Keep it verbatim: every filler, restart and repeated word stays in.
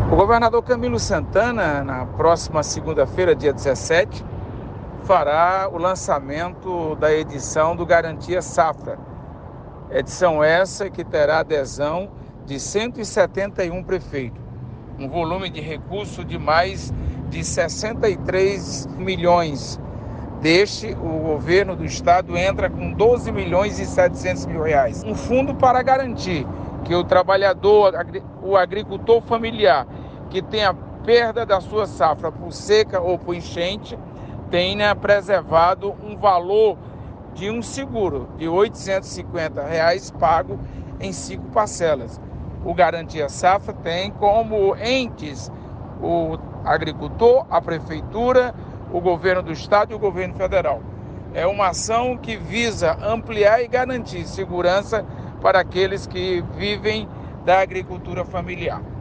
O governador Camilo Santana, na próxima segunda-feira, dia dezessete, fará o lançamento da edição do Garantia Safra. Edição essa que terá adesão de cento e setenta e um prefeitos. Um volume de recurso de mais de sessenta e três milhões. Deste, o governo do estado entra com doze milhões e setecentos mil reais. Um fundo para garantir que o trabalhador, o agricultor familiar, que tenha perda da sua safra por seca ou por enchente, tenha preservado um valor de um seguro de oitocentos e cinquenta reais pago em cinco parcelas. O Garantia Safra tem como entes o agricultor, a prefeitura, o governo do estado e o governo federal. É uma ação que visa ampliar e garantir segurança para aqueles que vivem da agricultura familiar.